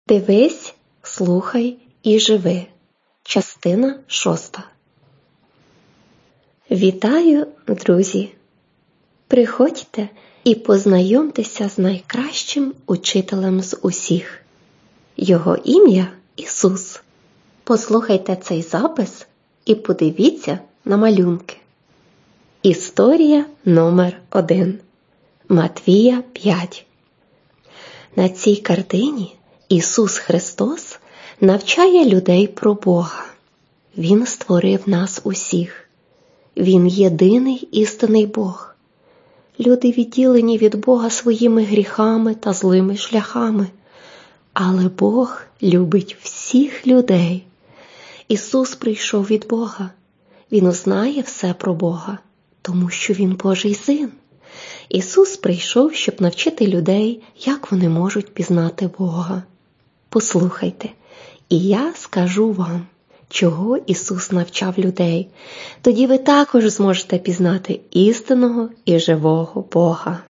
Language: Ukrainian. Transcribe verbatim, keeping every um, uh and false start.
Дивись, слухай і живи. Частина шоста. Вітаю, друзі! Приходьте і познайомтеся з найкращим учителем з усіх. Його ім'я – Ісус. Послухайте цей запис і подивіться на малюнки. Історія номер один. Матвія п'ять. На цій картині Ісус Христос навчає людей про Бога. Він створив нас усіх. Він єдиний істинний Бог. Люди відділені від Бога своїми гріхами та злими шляхами. Але Бог любить всіх людей. Ісус прийшов від Бога. Він знає все про Бога, тому що Він Божий Син. Ісус прийшов, щоб навчити людей, як вони можуть пізнати Бога. Послухайте, і я скажу вам, чого Ісус навчав людей. Тоді ви також зможете пізнати істинного і живого Бога.